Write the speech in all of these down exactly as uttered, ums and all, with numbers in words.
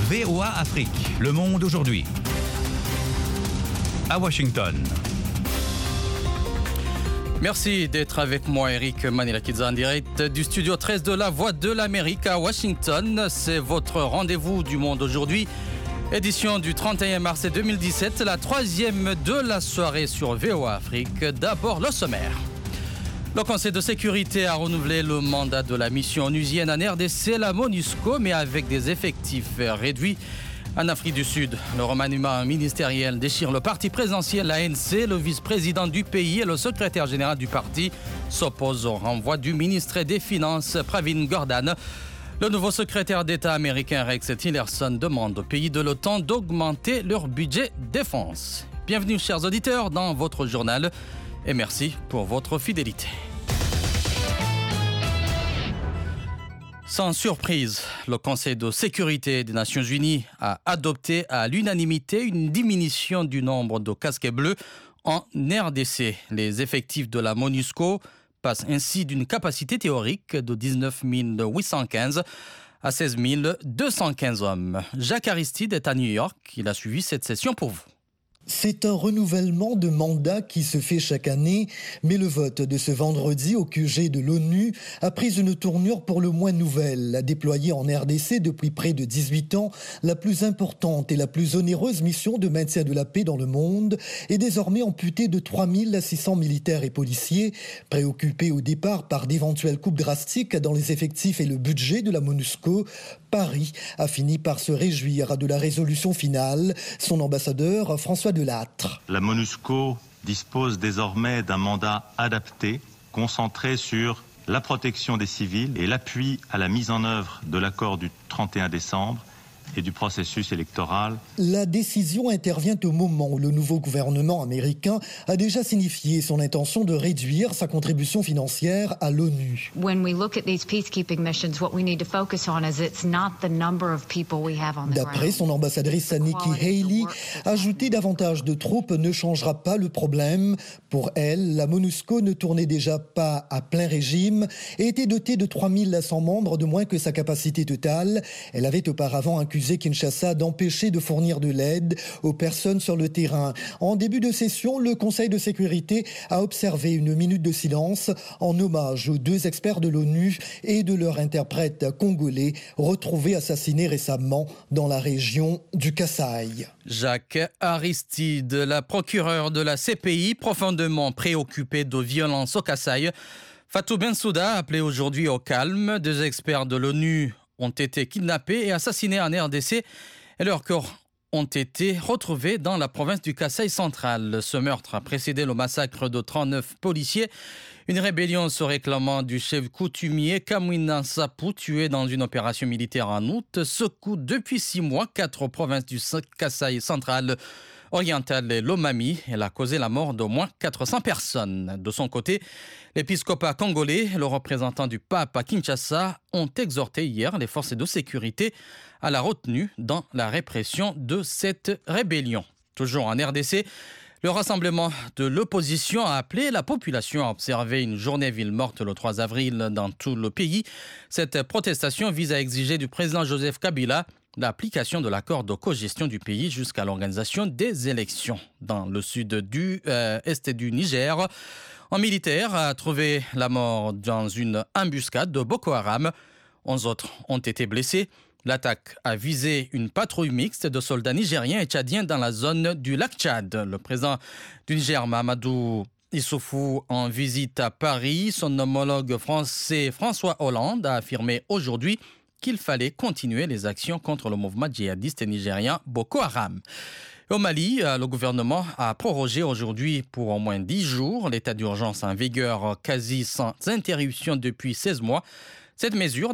V O A Afrique, le monde aujourd'hui. À Washington. Merci d'être avec moi, Eric Manilakidze, en direct du studio treize de la Voix de l'Amérique à Washington. C'est votre rendez-vous du monde aujourd'hui. Édition du trente et un mars deux mille dix-sept, la troisième de la soirée sur V O A Afrique. D'abord, le sommaire. Le Conseil de sécurité a renouvelé le mandat de la mission onusienne en R D C, la MONUSCO, mais avec des effectifs réduits. En Afrique du Sud, le remaniement ministériel déchire le parti présidentiel, l'A N C. Le vice-président du pays et le secrétaire général du parti s'opposent au renvoi du ministre des Finances, Pravin Gordhan. Le nouveau secrétaire d'État américain Rex Tillerson demande aux pays de l'OTAN d'augmenter leur budget défense. Bienvenue, chers auditeurs, dans votre journal et merci pour votre fidélité. Sans surprise, le Conseil de sécurité des Nations Unies a adopté à l'unanimité une diminution du nombre de casques bleus en R D C. Les effectifs de la MONUSCO passent ainsi d'une capacité théorique de dix-neuf mille huit cent quinze à seize mille deux cent quinze hommes. Jacques Aristide est à New York. Il a suivi cette session pour vous. C'est un renouvellement de mandat qui se fait chaque année, mais le vote de ce vendredi au Q G de l'ONU a pris une tournure pour le moins nouvelle. Déployée en R D C depuis près de dix-huit ans, la plus importante et la plus onéreuse mission de maintien de la paix dans le monde est désormais amputée de trois mille six cents militaires et policiers, préoccupés au départ par d'éventuelles coupes drastiques dans les effectifs et le budget de la MONUSCO. Paris a fini par se réjouir de la résolution finale. Son ambassadeur, François Delattre. La MONUSCO dispose désormais d'un mandat adapté, concentré sur la protection des civils et l'appui à la mise en œuvre de l'accord du trente et un décembre et du processus électoral. La décision intervient au moment où le nouveau gouvernement américain a déjà signifié son intention de réduire sa contribution financière à l'ONU. D'après son ambassadrice Nikki Haley, ajouter davantage de troupes ne changera pas le problème. Pour elle, la MONUSCO ne tournait déjà pas à plein régime et était dotée de trois mille cent membres de moins que sa capacité totale. Elle avait auparavant accusé Kinshasa d'empêcher de fournir de l'aide aux personnes sur le terrain. En début de session, le Conseil de sécurité a observé une minute de silence en hommage aux deux experts de l'ONU et de leur interprète congolais retrouvés assassinés récemment dans la région du Kasaï. Jacques Aristide, la procureure de la C P I, profondément préoccupée de violences au Kasaï. Fatou Bensouda a appelé aujourd'hui au calme. Deux experts de l'ONU ont été kidnappés et assassinés en R D C et leurs corps ont été retrouvés dans la province du Kasaï central. Ce meurtre a précédé le massacre de trente-neuf policiers. Une rébellion se réclamant du chef coutumier Kamwina Nsapu, tué dans une opération militaire en août, secoue depuis six mois quatre provinces du Kasaï central, oriental et Lomami. Elle a causé la mort d'au moins quatre cents personnes. De son côté, l'épiscopat congolais et le représentant du pape à Kinshasa ont exhorté hier les forces de sécurité à la retenue dans la répression de cette rébellion. Toujours en R D C, le rassemblement de l'opposition a appelé la population à observer une journée ville morte le trois avril dans tout le pays. Cette protestation vise à exiger du président Joseph Kabila l'application de l'accord de cogestion du pays jusqu'à l'organisation des élections. Dans le sud du euh, est du Niger, un militaire a trouvé la mort dans une embuscade de Boko Haram. Onze autres ont été blessés. L'attaque a visé une patrouille mixte de soldats nigériens et tchadiens dans la zone du lac Tchad. Le président du Niger, Mahamadou Issoufou, en visite à Paris, son homologue français François Hollande a affirmé aujourd'hui qu'il fallait continuer les actions contre le mouvement djihadiste nigérien Boko Haram. Au Mali, le gouvernement a prorogé aujourd'hui pour au moins dix jours l'état d'urgence en vigueur quasi sans interruption depuis seize mois. Cette mesure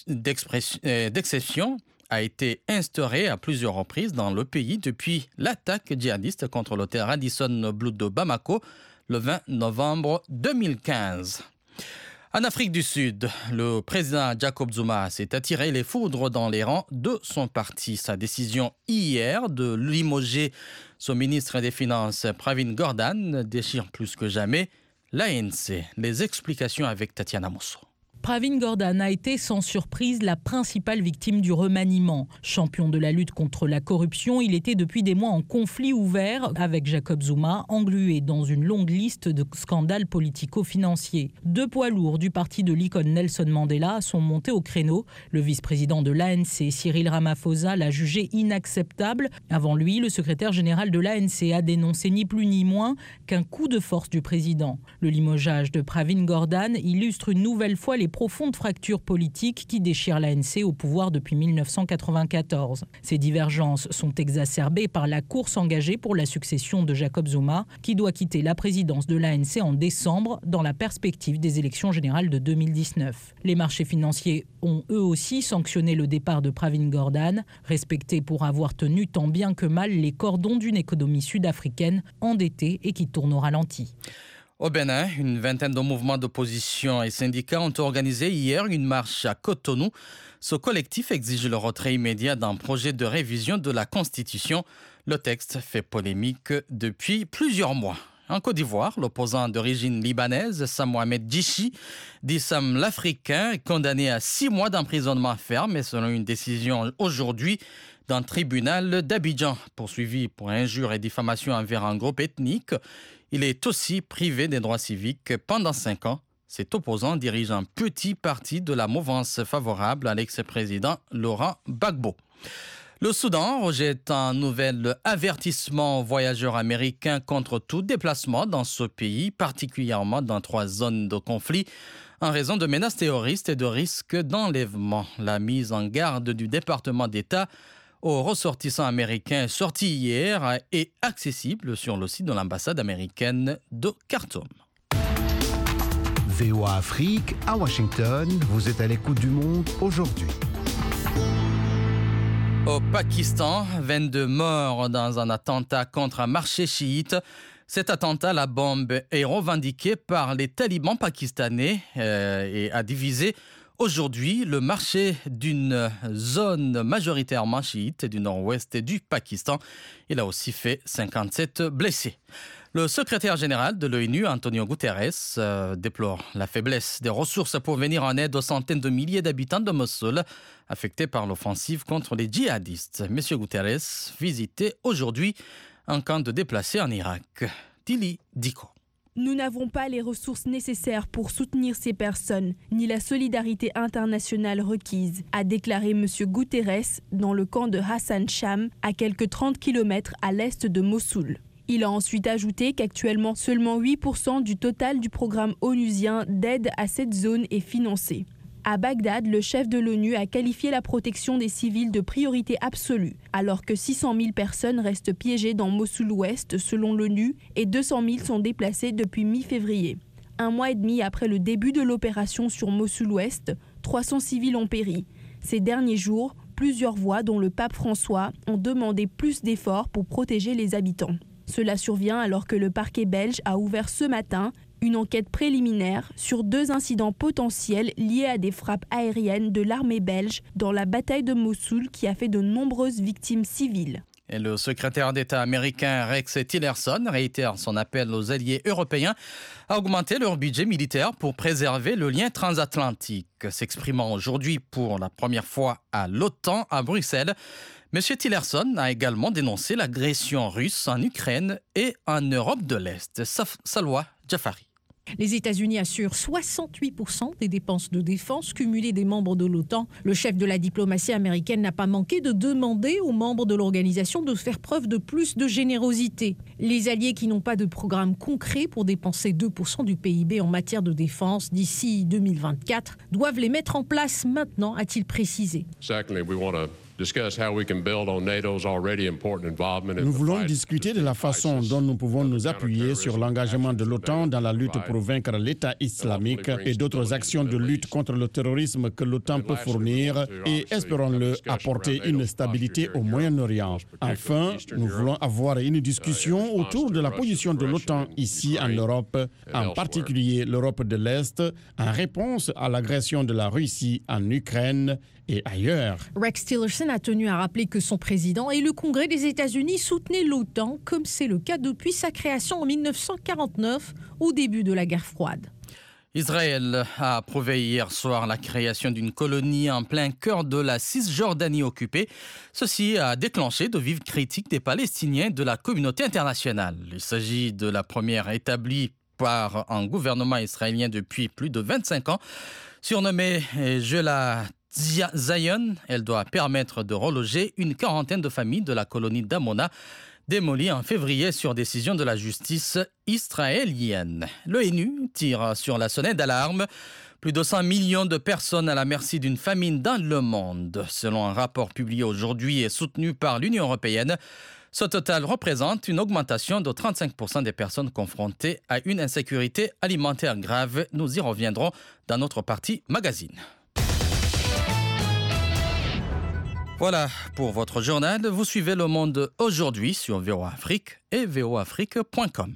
d'exception a été instaurée à plusieurs reprises dans le pays depuis l'attaque djihadiste contre l'hôtel Radisson Blu de Bamako le vingt novembre deux mille quinze. En Afrique du Sud, le président Jacob Zuma s'est attiré les foudres dans les rangs de son parti. Sa décision hier de limoger son ministre des Finances, Pravin Gordhan, déchire plus que jamais l'A N C. Les explications avec Tatiana Mosso. Pravin Gordhan a été sans surprise la principale victime du remaniement. Champion de la lutte contre la corruption, il était depuis des mois en conflit ouvert avec Jacob Zuma, englué dans une longue liste de scandales politico-financiers. Deux poids lourds du parti de l'icône Nelson Mandela sont montés au créneau. Le vice-président de l'A N C, Cyril Ramaphosa, l'a jugé inacceptable. Avant lui, le secrétaire général de l'A N C a dénoncé ni plus ni moins qu'un coup de force du président. Le limogeage de Pravin Gordhan illustre une nouvelle fois les profondes fractures politiques qui déchirent l'A N C au pouvoir depuis mille neuf cent quatre-vingt-quatorze. Ces divergences sont exacerbées par la course engagée pour la succession de Jacob Zuma, qui doit quitter la présidence de l'A N C en décembre dans la perspective des élections générales de deux mille dix-neuf. Les marchés financiers ont eux aussi sanctionné le départ de Pravin Gordhan, respecté pour avoir tenu tant bien que mal les cordons d'une économie sud-africaine endettée et qui tourne au ralenti. Au Bénin, une vingtaine de mouvements d'opposition et syndicats ont organisé hier une marche à Cotonou. Ce collectif exige le retrait immédiat d'un projet de révision de la Constitution. Le texte fait polémique depuis plusieurs mois. En Côte d'Ivoire, l'opposant d'origine libanaise, Sam Mohamed Djichi, dit Sam l'Africain, est condamné à six mois d'emprisonnement ferme, et selon une décision aujourd'hui d'un tribunal d'Abidjan. Poursuivi pour injure et diffamation envers un groupe ethnique, il est aussi privé des droits civiques pendant cinq ans. Cet opposant dirige un petit parti de la mouvance favorable à l'ex-président Laurent Gbagbo. Le Soudan rejette un nouvel avertissement aux voyageurs américains contre tout déplacement dans ce pays, particulièrement dans trois zones de conflit, en raison de menaces terroristes et de risques d'enlèvement. La mise en garde du département d'État aux ressortissants américains est sortie hier et accessible sur le site de l'ambassade américaine de Khartoum. V O A Afrique, à Washington, vous êtes à l'écoute du monde aujourd'hui. Au Pakistan, vingt-deux morts dans un attentat contre un marché chiite. Cet attentat, la bombe, est revendiquée par les talibans pakistanais euh, et a divisé aujourd'hui le marché d'une zone majoritairement chiite du nord-ouest du Pakistan. Il a aussi fait cinquante-sept blessés. Le secrétaire général de l'ONU, Antonio Guterres, euh, déplore la faiblesse des ressources pour venir en aide aux centaines de milliers d'habitants de Mossoul affectés par l'offensive contre les djihadistes. Monsieur Guterres visitait aujourd'hui un camp de déplacés en Irak. Tili Diko. Nous n'avons pas les ressources nécessaires pour soutenir ces personnes, ni la solidarité internationale requise, a déclaré M. Guterres dans le camp de Hassan Sham, à quelques trente kilomètres à l'est de Mossoul. Il a ensuite ajouté qu'actuellement seulement huit pour cent du total du programme onusien d'aide à cette zone est financé. À Bagdad, le chef de l'ONU a qualifié la protection des civils de priorité absolue, alors que six cent mille personnes restent piégées dans Mossoul-Ouest selon l'ONU et deux cent mille sont déplacées depuis mi-février. Un mois et demi après le début de l'opération sur Mossoul-Ouest, trois cents civils ont péri. Ces derniers jours, plusieurs voix, dont le pape François, ont demandé plus d'efforts pour protéger les habitants. Cela survient alors que le parquet belge a ouvert ce matin une enquête préliminaire sur deux incidents potentiels liés à des frappes aériennes de l'armée belge dans la bataille de Mossoul qui a fait de nombreuses victimes civiles. Et le secrétaire d'État américain Rex Tillerson réitère son appel aux alliés européens à augmenter leur budget militaire pour préserver le lien transatlantique. S'exprimant aujourd'hui pour la première fois à l'OTAN à Bruxelles, M. Tillerson a également dénoncé l'agression russe en Ukraine et en Europe de l'Est. Salwa Jafari. Les États-Unis assurent soixante-huit pour cent des dépenses de défense cumulées des membres de l'OTAN. Le chef de la diplomatie américaine n'a pas manqué de demander aux membres de l'organisation de faire preuve de plus de générosité. Les alliés qui n'ont pas de programme concret pour dépenser deux pour cent du P I B en matière de défense d'ici deux mille vingt-quatre doivent les mettre en place maintenant, a-t-il précisé. Nous voulons discuter de la façon dont nous pouvons nous appuyer sur l'engagement de l'OTAN dans la lutte pour vaincre l'État islamique et d'autres actions de lutte contre le terrorisme que l'OTAN peut fournir et, espérons-le, apporter une stabilité au Moyen-Orient. Enfin, nous voulons avoir une discussion autour de la position de l'OTAN ici en Europe, en particulier l'Europe de l'Est, en réponse à l'agression de la Russie en Ukraine et ailleurs. Rex Tillerson a tenu à rappeler que son président et le Congrès des États-Unis soutenaient l'OTAN, comme c'est le cas depuis sa création en mille neuf cent quarante-neuf, au début de la guerre froide. Israël a approuvé hier soir la création d'une colonie en plein cœur de la Cisjordanie occupée. Ceci a déclenché de vives critiques des Palestiniens et de la communauté internationale. Il s'agit de la première établie par un gouvernement israélien depuis plus de vingt-cinq ans. Surnommée Jela Zion, elle doit permettre de reloger une quarantaine de familles de la colonie d'Amona, démolie en février sur décision de la justice israélienne. L'ONU tire sur la sonnette d'alarme. Plus de cent millions de personnes à la merci d'une famine dans le monde. Selon un rapport publié aujourd'hui et soutenu par l'Union européenne, ce total représente une augmentation de trente-cinq pour cent des personnes confrontées à une insécurité alimentaire grave. Nous y reviendrons dans notre partie magazine. Voilà pour votre journal. Vous suivez Le Monde aujourd'hui sur V O A Afrique et v o afrique point com.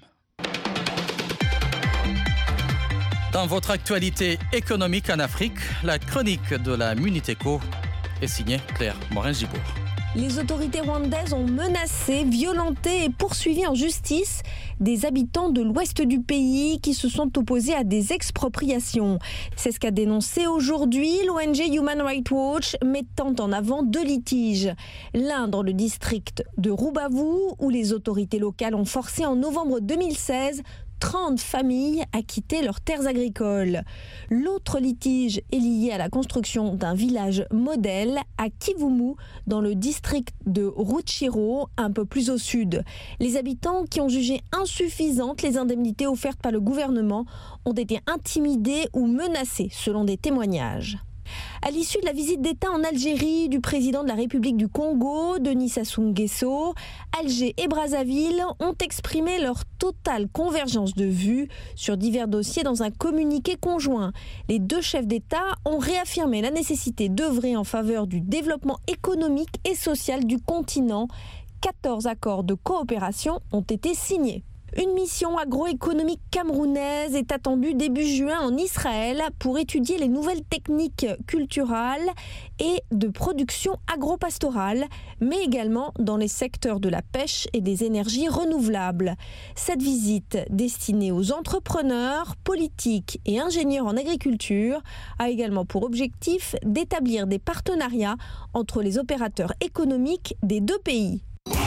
Dans votre actualité économique en Afrique, la chronique de la Muniteco est signée Claire Morin-Gibourg. Les autorités rwandaises ont menacé, violenté et poursuivi en justice des habitants de l'ouest du pays qui se sont opposés à des expropriations. C'est ce qu'a dénoncé aujourd'hui l'O N G Human Rights Watch, mettant en avant deux litiges. L'un dans le district de Rubavu, où les autorités locales ont forcé en novembre deux mille seize trente familles à quitter leurs terres agricoles. L'autre litige est lié à la construction d'un village modèle à Kivumu, dans le district de Rutshiro, un peu plus au sud. Les habitants qui ont jugé insuffisantes les indemnités offertes par le gouvernement ont été intimidés ou menacés, selon des témoignages. À l'issue de la visite d'État en Algérie du président de la République du Congo, Denis Sassou Nguesso, Alger et Brazzaville ont exprimé leur totale convergence de vues sur divers dossiers dans un communiqué conjoint. Les deux chefs d'État ont réaffirmé la nécessité d'œuvrer en faveur du développement économique et social du continent. quatorze accords de coopération ont été signés. Une mission agroéconomique camerounaise est attendue début juin en Israël pour étudier les nouvelles techniques culturales et de production agro-pastorale, mais également dans les secteurs de la pêche et des énergies renouvelables. Cette visite, destinée aux entrepreneurs, politiques et ingénieurs en agriculture, a également pour objectif d'établir des partenariats entre les opérateurs économiques des deux pays.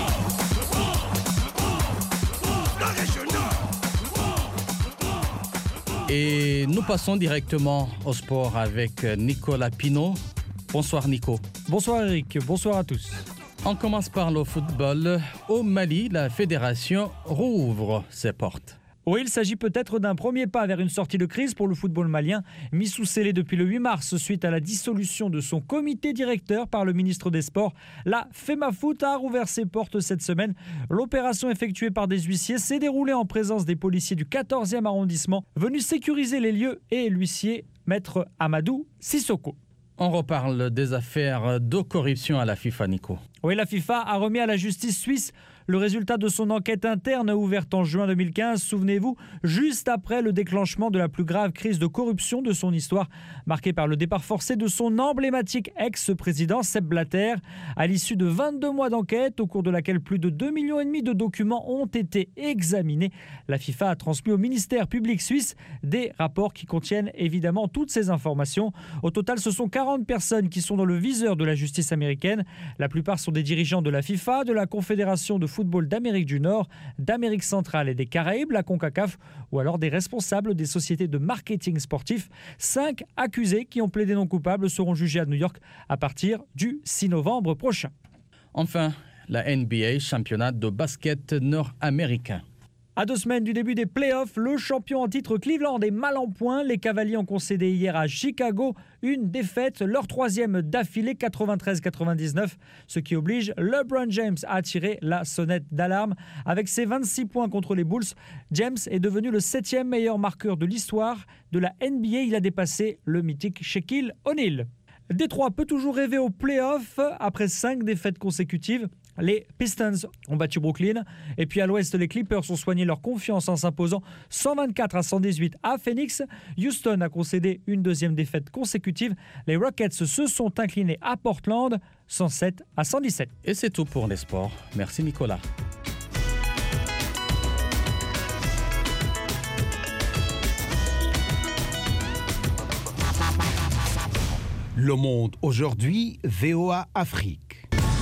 Et nous passons directement au sport avec Nicolas Pinault. Bonsoir Nico. Bonsoir Eric, bonsoir à tous. On commence par le football. Au Mali, la fédération rouvre ses portes. Oui, il s'agit peut-être d'un premier pas vers une sortie de crise pour le football malien, mis sous scellé depuis le huit mars suite à la dissolution de son comité directeur par le ministre des Sports. La FEMAFOOT a rouvert ses portes cette semaine. L'opération effectuée par des huissiers s'est déroulée en présence des policiers du quatorzième arrondissement, venus sécuriser les lieux, et l'huissier maître Amadou Sissoko. On reparle des affaires de corruption à la FIFA, Nico. Oui, la FIFA a remis à la justice suisse le résultat de son enquête interne ouverte en juin deux mille quinze, souvenez-vous, juste après le déclenchement de la plus grave crise de corruption de son histoire, marquée par le départ forcé de son emblématique ex-président Sepp Blatter. À l'issue de vingt-deux mois d'enquête, au cours de laquelle plus de deux virgule cinq millions de documents ont été examinés, la FIFA a transmis au ministère public suisse des rapports qui contiennent évidemment toutes ces informations. Au total, ce sont quarante personnes qui sont dans le viseur de la justice américaine. La plupart sont des dirigeants de la FIFA, de la Confédération de football d'Amérique du Nord, d'Amérique centrale et des Caraïbes, la CONCACAF, ou alors des responsables des sociétés de marketing sportif. Cinq accusés qui ont plaidé non coupables seront jugés à New York à partir du six novembre prochain. Enfin, la N B A, championnat de basket nord-américain. À deux semaines du début des playoffs, le champion en titre Cleveland est mal en point. Les Cavaliers ont concédé hier à Chicago une défaite, leur troisième d'affilée, quatre-vingt-treize à quatre-vingt-dix-neuf, ce qui oblige LeBron James à tirer la sonnette d'alarme. Avec ses vingt-six points contre les Bulls, James est devenu le septième meilleur marqueur de l'histoire de la N B A. Il a dépassé le mythique Shaquille O'Neal. Détroit peut toujours rêver aux playoffs après cinq défaites consécutives. Les Pistons ont battu Brooklyn. Et puis à l'ouest, les Clippers ont soigné leur confiance en s'imposant cent vingt-quatre à cent dix-huit à Phoenix. Houston a concédé une deuxième défaite consécutive. Les Rockets se sont inclinés à Portland, cent sept à cent dix-sept. Et c'est tout pour les sports. Merci Nicolas. Le Monde aujourd'hui, V O A Afrique.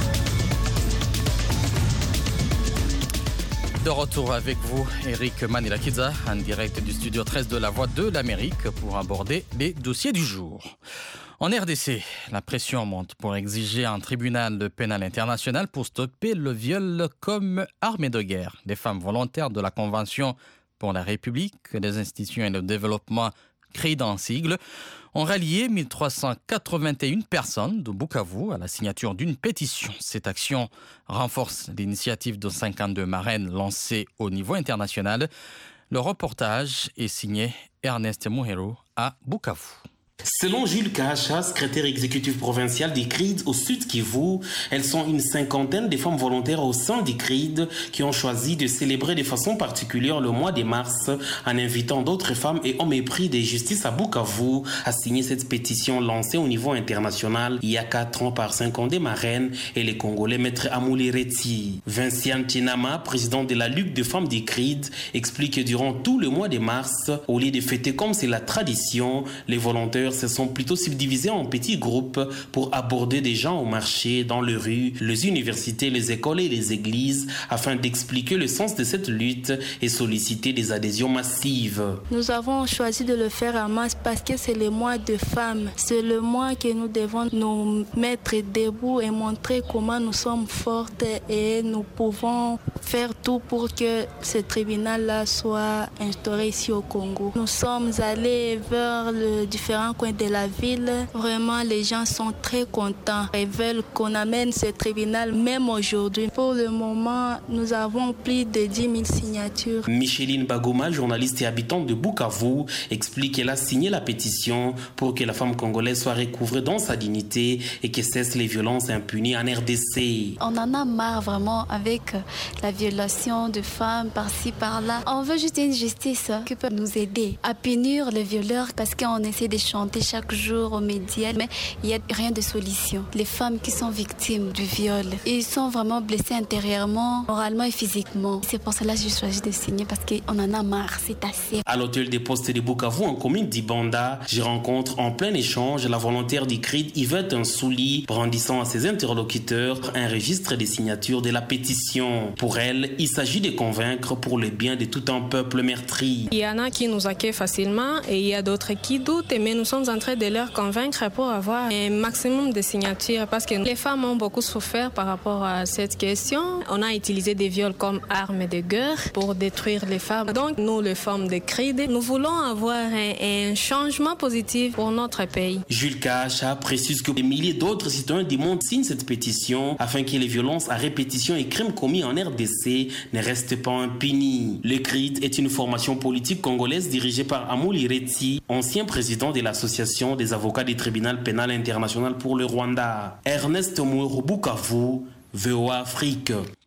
De retour avec vous, Eric Manilakidza, en direct du studio treize de la Voix de l'Amérique pour aborder les dossiers du jour. En R D C, la pression monte pour exiger un tribunal pénal international pour stopper le viol comme arme de guerre. Les femmes volontaires de la Convention pour la République, les institutions et le développement créées dans le sigle ont rallié mille trois cent quatre-vingt-un personnes de Bukavu à la signature d'une pétition. Cette action renforce l'initiative de cinquante-deux marraines lancée au niveau international. Le reportage est signé Ernest Muhero à Bukavu. Selon Jules Kacha, secrétaire exécutif provincial des C R I D au Sud Kivu, elles sont une cinquantaine de femmes volontaires au sein des C R I D qui ont choisi de célébrer de façon particulière le mois de mars en invitant d'autres femmes et hommes épris de justice à Bukavu à signer cette pétition lancée au niveau international il y a quatre ans par cinquante marraines et les Congolais Maître Amouli Reti. Vinciane Tinama, présidente de la Ligue de femmes des C R I D, explique que durant tout le mois de mars, au lieu de fêter comme c'est la tradition, les volontaires se sont plutôt subdivisés en petits groupes pour aborder des gens au marché, dans les rues, les universités, les écoles et les églises afin d'expliquer le sens de cette lutte et solliciter des adhésions massives. Nous avons choisi de le faire en masse parce que c'est le mois de femmes. C'est le mois que nous devons nous mettre debout et montrer comment nous sommes fortes et nous pouvons faire tout pour que ce tribunal-là soit instauré ici au Congo. Nous sommes allés vers les différents coins de la ville. Vraiment, les gens sont très contents et veulent qu'on amène ce tribunal même aujourd'hui. Pour le moment, nous avons plus de dix mille signatures. Micheline Bagoma, journaliste et habitante de Bukavu, explique qu'elle a signé la pétition pour que la femme congolaise soit recouvrée dans sa dignité et que cessent les violences impunies en R D C. On en a marre vraiment avec la violation de femmes par-ci, par-là. On veut juste une justice qui peut nous aider à punir les violeurs parce qu'on essaie de chanter chaque jour aux médias, mais il n'y a rien de solution. Les femmes qui sont victimes du viol, ils sont vraiment blessés intérieurement, moralement et physiquement. C'est pour cela que j'ai choisi de signer parce qu'on en a marre, c'est assez. À l'hôtel des postes de Bukavu, en commune d'Ibanda, je rencontre en plein échange la volontaire du C R I D Yvette Nsouli, brandissant à ses interlocuteurs un registre des signatures de la pétition. Pour elle, il s'agit de convaincre pour le bien de tout un peuple meurtri. Il y en a qui nous accueillent facilement et il y a d'autres qui doutent, mais nous sommes en train de leur convaincre pour avoir un maximum de signatures parce que les femmes ont beaucoup souffert par rapport à cette question. On a utilisé des viols comme armes de guerre pour détruire les femmes. Donc nous, les femmes de C R I D, nous voulons avoir un, un changement positif pour notre pays. Jules Kacha précise que des milliers d'autres citoyens du monde signent cette pétition afin que les violences à répétition et crimes commis en R D C ne restent pas impunis. Le C R I D est une formation politique congolaise dirigée par Amouli Reti, ancien président de l'association des avocats du tribunal pénal international pour le Rwanda. Ernest Muhero, Bukavu, V O A Afrique.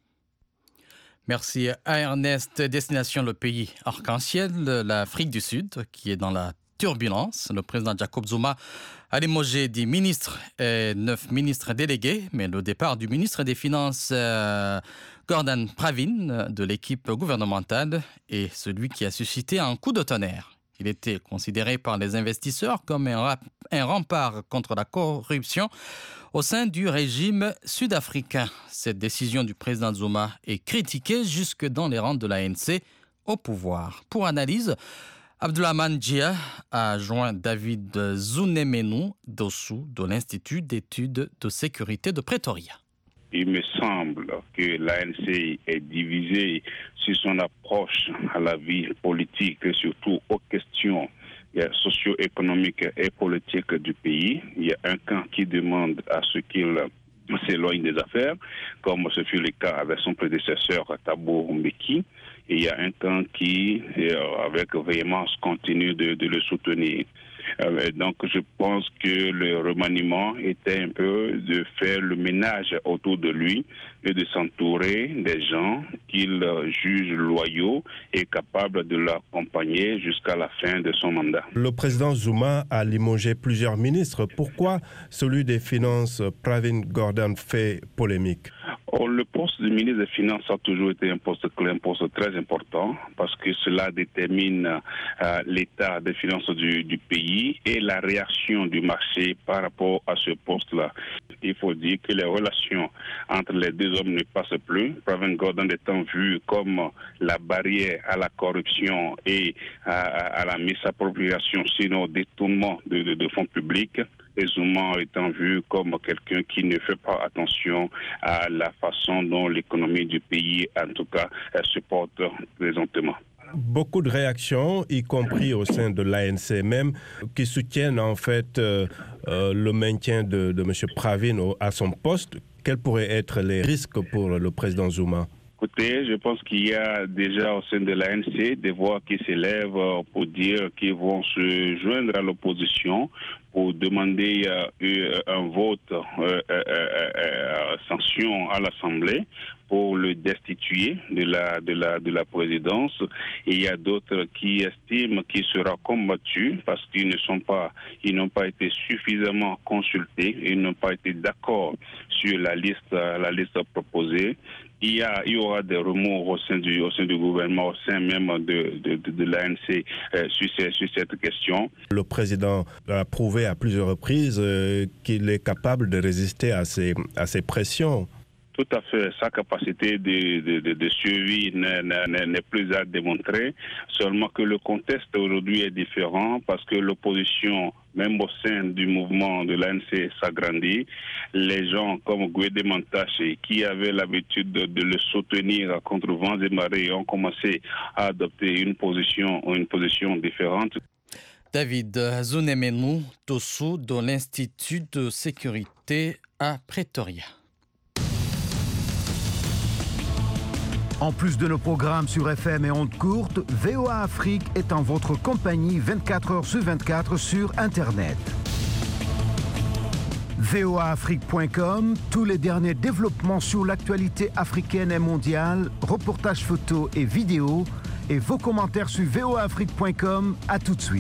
Merci à Ernest. Destination le pays arc-en-ciel, l'Afrique du Sud, qui est dans la turbulence. Le président Jacob Zuma a limogé dix ministres et neuf ministres délégués, mais le départ du ministre des Finances euh, Gordon Pravin de l'équipe gouvernementale est celui qui a suscité un coup de tonnerre. Il était considéré par les investisseurs comme un, rap- un rempart contre la corruption au sein du régime sud-africain. Cette décision du président Zuma est critiquée jusque dans les rangs de l'A N C au pouvoir. Pour analyse, Abdoulahmane Djia a joint David Zunemenu Dossou de l'Institut d'études de sécurité de Pretoria. Il me semble que l'A N C est divisée sur son approche à la vie politique et surtout aux questions socio-économiques et politiques du pays. Il y a un camp qui demande à ce qu'il s'éloigne des affaires, comme ce fut le cas avec son prédécesseur Thabo Mbeki. Et il y a un camp qui, avec véhémence, continue de, de le soutenir. Euh, donc je pense que le remaniement était un peu de faire le ménage autour de lui et de s'entourer des gens qu'il juge loyaux et capables de l'accompagner jusqu'à la fin de son mandat. Le président Zuma a limogé plusieurs ministres. Pourquoi celui des Finances, Pravin Gordhan, fait polémique? Oh, le poste du ministre des Finances a toujours été un poste clé, un poste très important parce que cela détermine euh, l'état des finances du, du pays et la réaction du marché par rapport à ce poste-là. Il faut dire que les relations entre les deux hommes ne passent plus. Pravin Gordhan étant vu comme la barrière à la corruption et à, à la misappropriation, sinon au détournement de, de, de fonds publics. Et Zuma étant vu comme quelqu'un qui ne fait pas attention à la façon dont l'économie du pays, en tout cas, se porte présentement. Beaucoup de réactions, y compris au sein de l'A N C même, qui soutiennent en fait euh, euh, le maintien de, de M. Pravin au, à son poste. Quels pourraient être les risques pour le président Zuma ? Écoutez, je pense qu'il y a déjà au sein de l'A N C des voix qui s'élèvent pour dire qu'ils vont se joindre à l'opposition pour demander euh, un vote euh, euh, euh, sanction à l'Assemblée pour le destituer de la, de la, de la présidence. Et il y a d'autres qui estiment qu'il sera combattu parce qu'ils ne sont pas, ils n'ont pas été suffisamment consultés, ils n'ont pas été d'accord sur la liste, la liste proposée. Il y, a, il y aura des remords au sein du, au sein du gouvernement, au sein même de, de, de, de l'A N C euh, sur, ces, sur cette question. Le président a prouvé à plusieurs reprises euh, qu'il est capable de résister à ces, à ces pressions. Tout à fait. Sa capacité de, de, de, de suivi n'est, n'est, n'est plus à démontrer. Seulement que le contexte aujourd'hui est différent parce que l'opposition, même au sein du mouvement de l'A N C, s'agrandit. Les gens comme Gwede Mantashe, qui avaient l'habitude de, de le soutenir contre vents et marées, ont commencé à adopter une position, une position différente. David Zunemenu Tossou de l'Institut de sécurité à Pretoria. En plus de nos programmes sur F M et ondes courtes, V O A Afrique est en votre compagnie vingt-quatre heures sur vingt-quatre sur Internet. V O A Afrique point com, tous les derniers développements sur l'actualité africaine et mondiale, reportages photos et vidéos, et vos commentaires sur V O A Afrique point com. À tout de suite.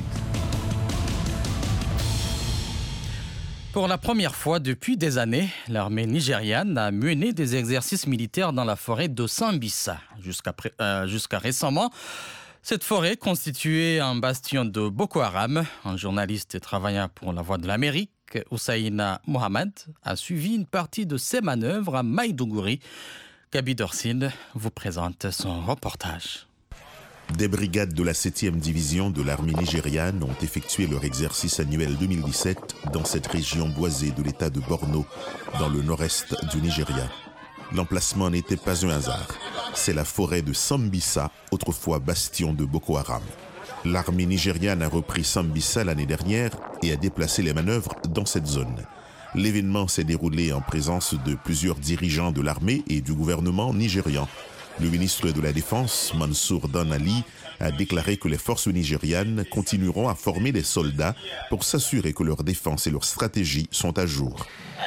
Pour la première fois depuis des années, l'armée nigériane a mené des exercices militaires dans la forêt de Sambisa. Jusqu'à, pré- euh, jusqu'à récemment, cette forêt constituait un bastion de Boko Haram. Un journaliste et travaillant pour la Voix de l'Amérique, Hussaina Mohamed, a suivi une partie de ces manœuvres à Maïdougouri. Gabi Dorcine vous présente son reportage. Des brigades de la septième division de l'armée nigériane ont effectué leur exercice annuel deux mille dix-sept dans cette région boisée de l'état de Borno, dans le nord-est du Nigeria. L'emplacement n'était pas un hasard. C'est la forêt de Sambisa, autrefois bastion de Boko Haram. L'armée nigériane a repris Sambisa l'année dernière et a déplacé les manœuvres dans cette zone. L'événement s'est déroulé en présence de plusieurs dirigeants de l'armée et du gouvernement nigérian. Le ministre de la Défense, Mansour Dan Ali, a déclaré que les forces nigérianes continueront à former des soldats pour s'assurer que leur défense et leur stratégie sont à jour.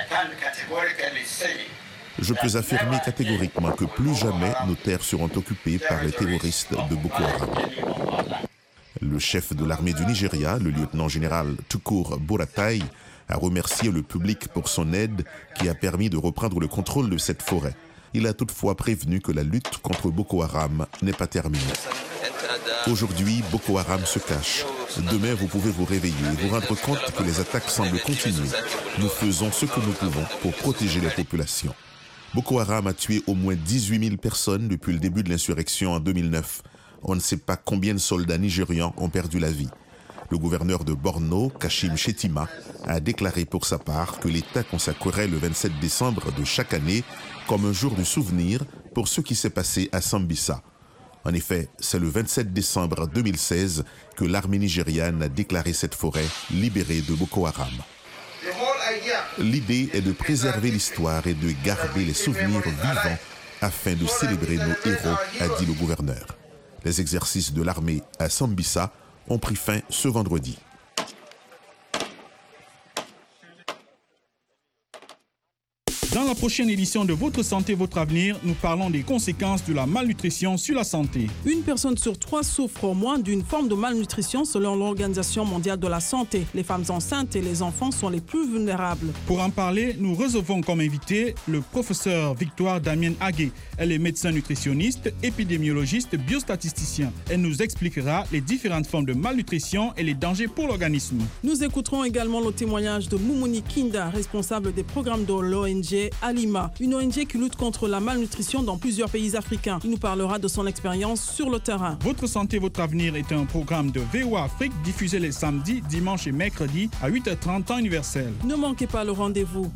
Je peux affirmer catégoriquement que plus jamais nos terres seront occupées par les terroristes de Boko Haram. Le chef de l'armée du Nigeria, le lieutenant-général Tukur Buratai, a remercié le public pour son aide qui a permis de reprendre le contrôle de cette forêt. Il a toutefois prévenu que la lutte contre Boko Haram n'est pas terminée. Aujourd'hui, Boko Haram se cache. Demain, vous pouvez vous réveiller et vous rendre compte que les attaques semblent continuer. Nous faisons ce que nous pouvons pour protéger les populations. Boko Haram a tué au moins dix-huit mille personnes depuis le début de l'insurrection en deux mille neuf. On ne sait pas combien de soldats nigérians ont perdu la vie. Le gouverneur de Borno, Kashim Shettima, a déclaré pour sa part que l'État consacrerait le vingt-sept décembre de chaque année comme un jour de souvenir pour ce qui s'est passé à Sambisa. En effet, c'est le vingt-sept décembre deux mille seize que l'armée nigériane a déclaré cette forêt libérée de Boko Haram. L'idée est de préserver l'histoire et de garder les souvenirs vivants afin de célébrer nos héros, a dit le gouverneur. Les exercices de l'armée à Sambisa ont pris fin ce vendredi. Dans la prochaine édition de Votre Santé, Votre Avenir, nous parlons des conséquences de la malnutrition sur la santé. Une personne sur trois souffre au moins d'une forme de malnutrition selon l'Organisation mondiale de la santé. Les femmes enceintes et les enfants sont les plus vulnérables. Pour en parler, nous recevons comme invité le professeur Victoire Damien Agué. Elle est médecin nutritionniste, épidémiologiste, biostatisticien. Elle nous expliquera les différentes formes de malnutrition et les dangers pour l'organisme. Nous écouterons également le témoignage de Moumouni Kinda, responsable des programmes de l'O N G Alima, une O N G qui lutte contre la malnutrition dans plusieurs pays africains. Il nous parlera de son expérience sur le terrain. Votre santé, votre avenir est un programme de V O A Afrique diffusé les samedis, dimanches et mercredis à huit heures trente temps universel. Ne manquez pas le rendez-vous.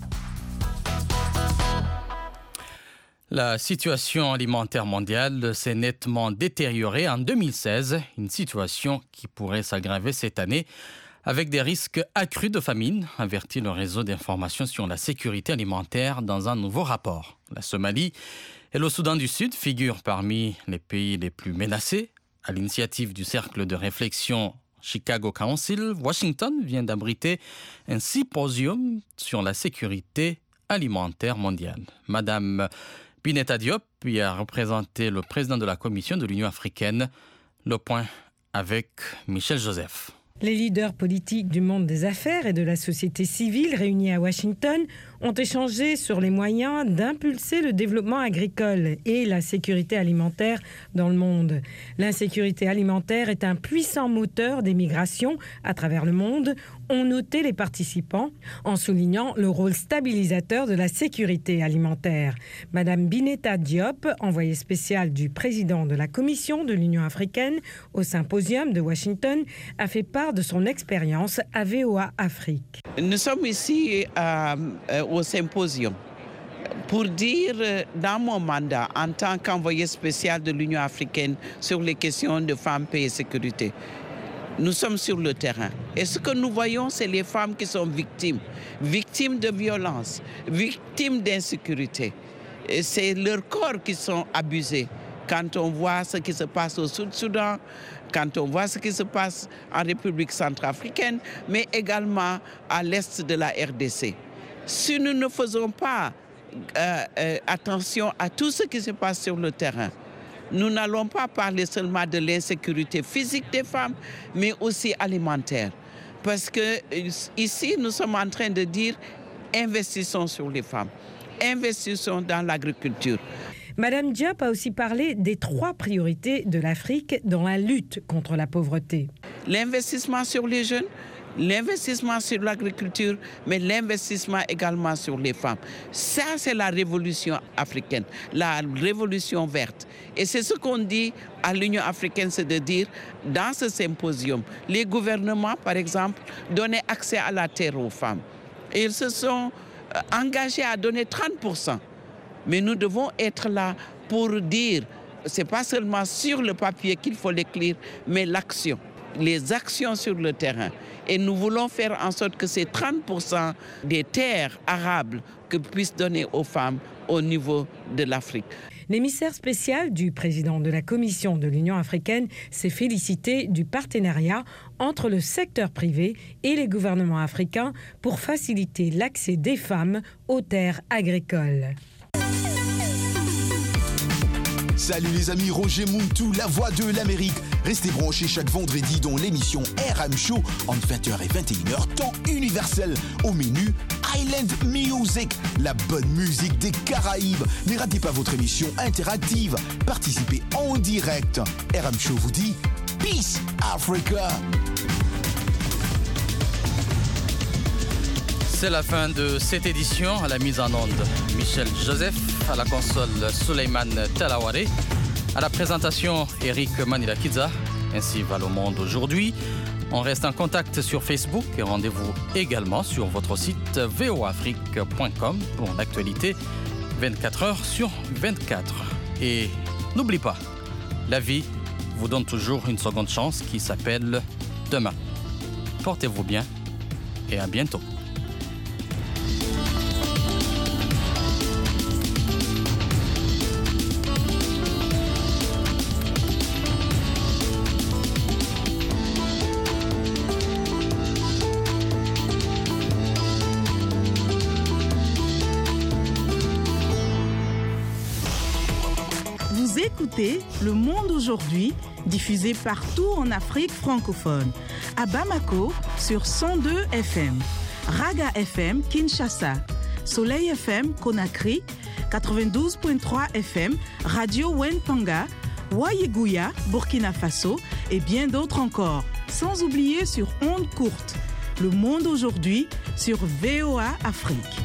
La situation alimentaire mondiale s'est nettement détériorée en deux mille seize, une situation qui pourrait s'aggraver cette année avec des risques accrus de famine, avertit le réseau d'information sur la sécurité alimentaire dans un nouveau rapport. La Somalie et le Soudan du Sud figurent parmi les pays les plus menacés. À l'initiative du cercle de réflexion Chicago Council, Washington vient d'abriter un symposium sur la sécurité alimentaire mondiale. Madame Bineta Diop y a représenté le président de la Commission de l'Union africaine. Le point avec Michel Joseph. Les leaders politiques du monde des affaires et de la société civile réunis à Washington ont échangé sur les moyens d'impulser le développement agricole et la sécurité alimentaire dans le monde. L'insécurité alimentaire est un puissant moteur des migrations à travers le monde, ont noté les participants, en soulignant le rôle stabilisateur de la sécurité alimentaire. Madame Bineta Diop, envoyée spéciale du président de la Commission de l'Union africaine au symposium de Washington, a fait part de son expérience à V O A Afrique. Nous sommes ici euh, euh, au symposium pour dire, dans mon mandat en tant qu'envoyé spécial de l'Union africaine sur les questions de femmes, paix et sécurité, nous sommes sur le terrain. Et ce que nous voyons, c'est les femmes qui sont victimes, victimes de violence, victimes d'insécurité. Et c'est leurs corps qui sont abusés. Quand on voit ce qui se passe au Sud-Soudan, quand on voit ce qui se passe en République centrafricaine, mais également à l'est de la R D C. Si nous ne faisons pas euh, euh, attention à tout ce qui se passe sur le terrain, nous n'allons pas parler seulement de l'insécurité physique des femmes, mais aussi alimentaire. Parce que ici, nous sommes en train de dire investissons sur les femmes, investissons dans l'agriculture. Madame Diop a aussi parlé des trois priorités de l'Afrique dans la lutte contre la pauvreté. L'investissement sur les jeunes, l'investissement sur l'agriculture, mais l'investissement également sur les femmes. Ça, c'est la révolution africaine, la révolution verte. Et c'est ce qu'on dit à l'Union africaine, c'est de dire, dans ce symposium, les gouvernements, par exemple, donnaient accès à la terre aux femmes. Et ils se sont engagés à donner trente pour cent. Mais nous devons être là pour dire, ce n'est pas seulement sur le papier qu'il faut l'écrire, mais l'action, les actions sur le terrain. Et nous voulons faire en sorte que ces trente pour cent des terres arables que puissent donner aux femmes au niveau de l'Afrique. L'émissaire spécial du président de la Commission de l'Union africaine s'est félicité du partenariat entre le secteur privé et les gouvernements africains pour faciliter l'accès des femmes aux terres agricoles. Salut les amis, Roger Muntu, la voix de l'Amérique. Restez branchés chaque vendredi dans l'émission R M Show entre vingt heures et vingt et une heures, temps universel. Au menu, Island Music, la bonne musique des Caraïbes. Ne ratez pas votre émission interactive. Participez en direct. R M Show vous dit Peace Africa. C'est la fin de cette édition. À la mise en onde, Michel Joseph. À la console, Suleiman Talaware. À la présentation, Eric Manilakidza. Ainsi va le monde aujourd'hui. On reste en contact sur Facebook et rendez-vous également sur votre site v o afrique point com pour l'actualité vingt-quatre heures sur vingt-quatre. Et n'oublie pas, la vie vous donne toujours une seconde chance qui s'appelle demain. Portez-vous bien et à bientôt. Vous écoutez Le Monde aujourd'hui, diffusé partout en Afrique francophone. À Bamako, sur cent deux F M. Raga F M, Kinshasa. Soleil F M, Conakry. quatre-vingt-douze virgule trois F M, Radio Wentanga. Wayeguya, Burkina Faso. Et bien d'autres encore. Sans oublier sur ondes courtes. Le Monde aujourd'hui sur V O A Afrique.